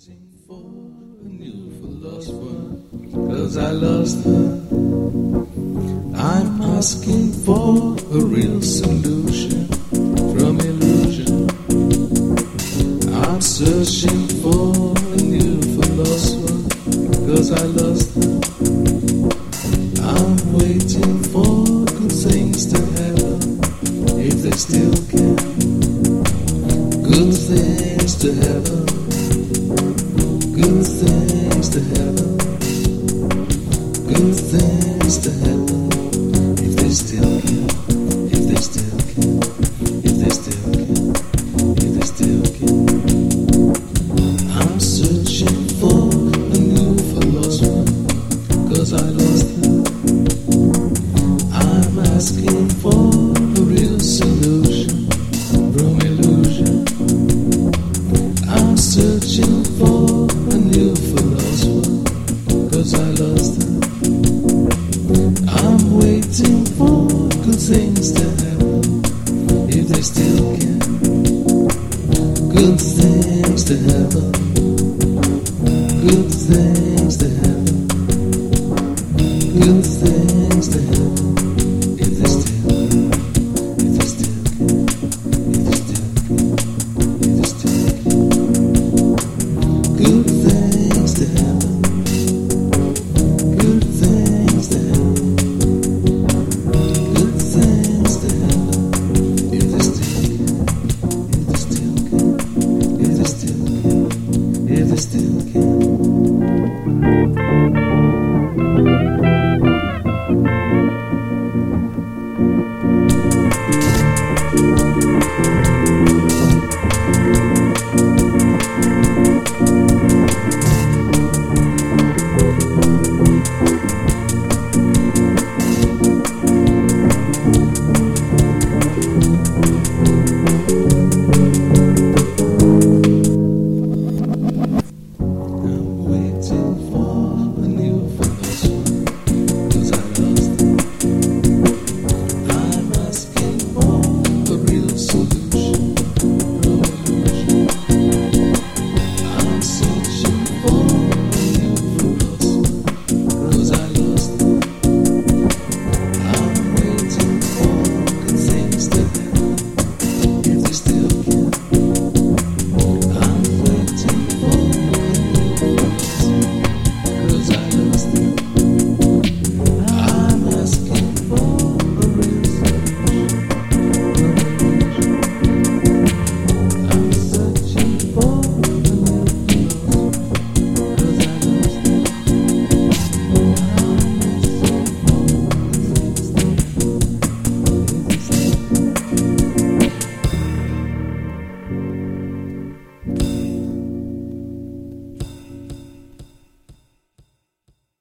waiting for a new philosopher, 'cause I lost her. I'm asking for a real solution from illusion. I'm searching for a new philosopher, 'cause I lost her. I'm waiting for good things to happen, if they still can. Good things to happen, good things to happen, good things to happen, if they still can, if they still can, if they still can, if they still can. I'm searching for a new philosopher, 'cause I lost her. I'm asking for a real solution from illusion. I'm searching for a new philosopher, 'cause I lost her. I'm waiting for good things to happen, if they still can. Good things to happen, good things.